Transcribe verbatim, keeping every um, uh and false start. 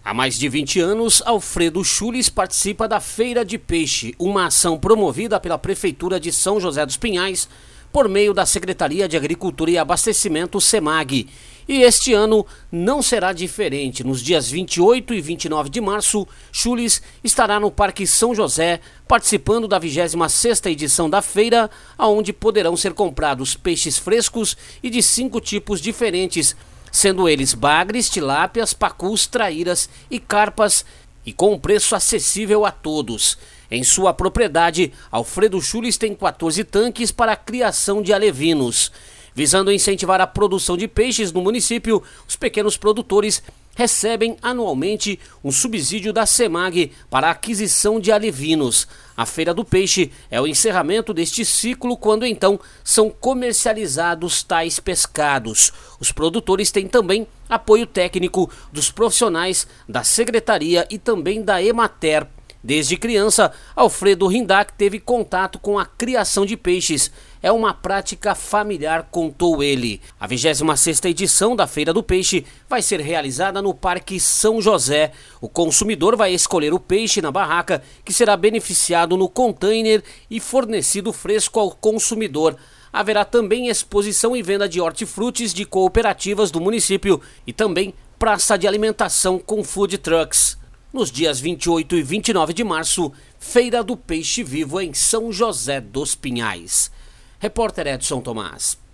Há mais de vinte anos, Alfredo Chulis participa da Feira de Peixe, uma ação promovida pela Prefeitura de São José dos Pinhais por meio da Secretaria de Agricultura e Abastecimento, SEMAG. E este ano não será diferente. Nos dias vinte e oito e vinte e nove de março, Chulis estará no Parque São José, participando da vigésima sexta edição da feira, onde poderão ser comprados peixes frescos e de cinco tipos diferentes, sendo eles bagres, tilápias, pacus, traíras e carpas, e com um preço acessível a todos. Em sua propriedade, Alfredo Chulis tem quatorze tanques para a criação de alevinos. Visando incentivar a produção de peixes no município, os pequenos produtores recebem anualmente um subsídio da SEMAG para a aquisição de alevinos. A Feira do Peixe é o encerramento deste ciclo, quando então são comercializados tais pescados. Os produtores têm também apoio técnico dos profissionais da Secretaria e também da Emater. Desde criança, Alfredo Rindac teve contato com a criação de peixes. É uma prática familiar, contou ele. A vigésima sexta edição da Feira do Peixe vai ser realizada no Parque São José. O consumidor vai escolher o peixe na barraca, que será beneficiado no container e fornecido fresco ao consumidor. Haverá também exposição e venda de hortifrutis de cooperativas do município e também praça de alimentação com food trucks. Nos dias vinte e oito e vinte e nove de março, Feira do Peixe Vivo em São José dos Pinhais. Repórter Edson Tomás.